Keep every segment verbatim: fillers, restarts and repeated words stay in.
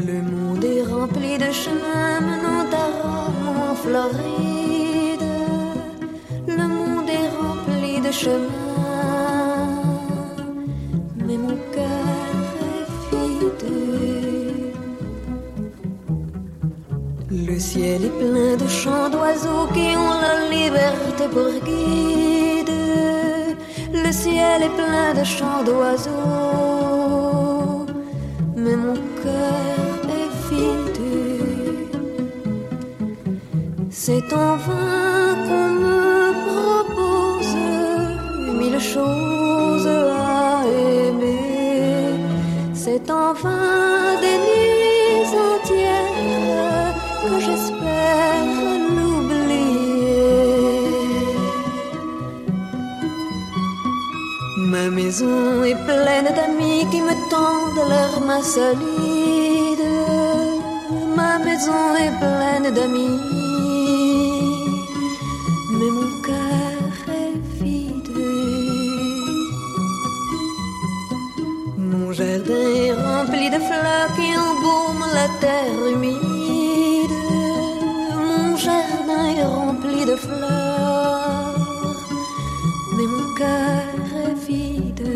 Le monde est rempli de chemins menant à Rome ou en Floride. Le monde est rempli de chemins, mais mon cœur est vide. Le ciel est plein de chants d'oiseaux qui ont la liberté pour guide. Le ciel est plein de chants d'oiseaux, mais mon cœur est vide. C'est en vain qu'on me propose mille choses à aimer. C'est en vain des nuits entières que j'espère l'oublier. Ma maison est pleine d'amis qui me tendent leurs mains solides. Ma maison est pleine d'amis, mais mon cœur est vide. Mon jardin est rempli de fleurs qui embaument la terre humide. Mon jardin est rempli de fleurs, mais mon cœur est vide.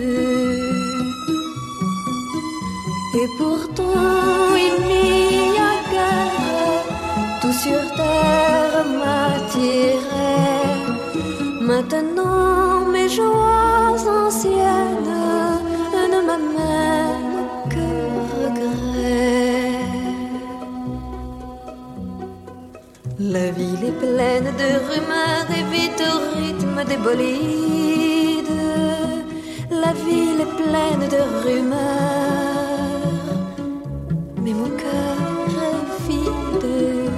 Et pourtant il n'y a guère, tout sur terre m'attirait. Maintenant mes joies anciennes ne m'amènent que regret. La ville est pleine de rumeurs et vite au rythme des bolides. La ville est pleine de rumeurs, mais mon cœur est vide.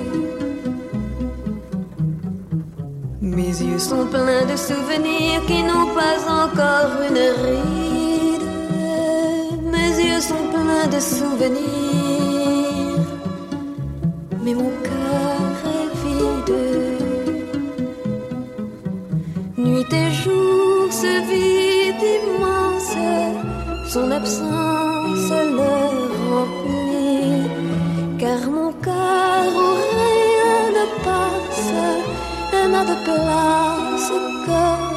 Mes yeux sont pleins de souvenirs qui n'ont pas encore une ride. Mes yeux sont pleins de souvenirs, mais mon cœur est vide. Nuit et jour, ce vide immense, son absence le remplit. Car mon cœur où rien ne passe n'a de place que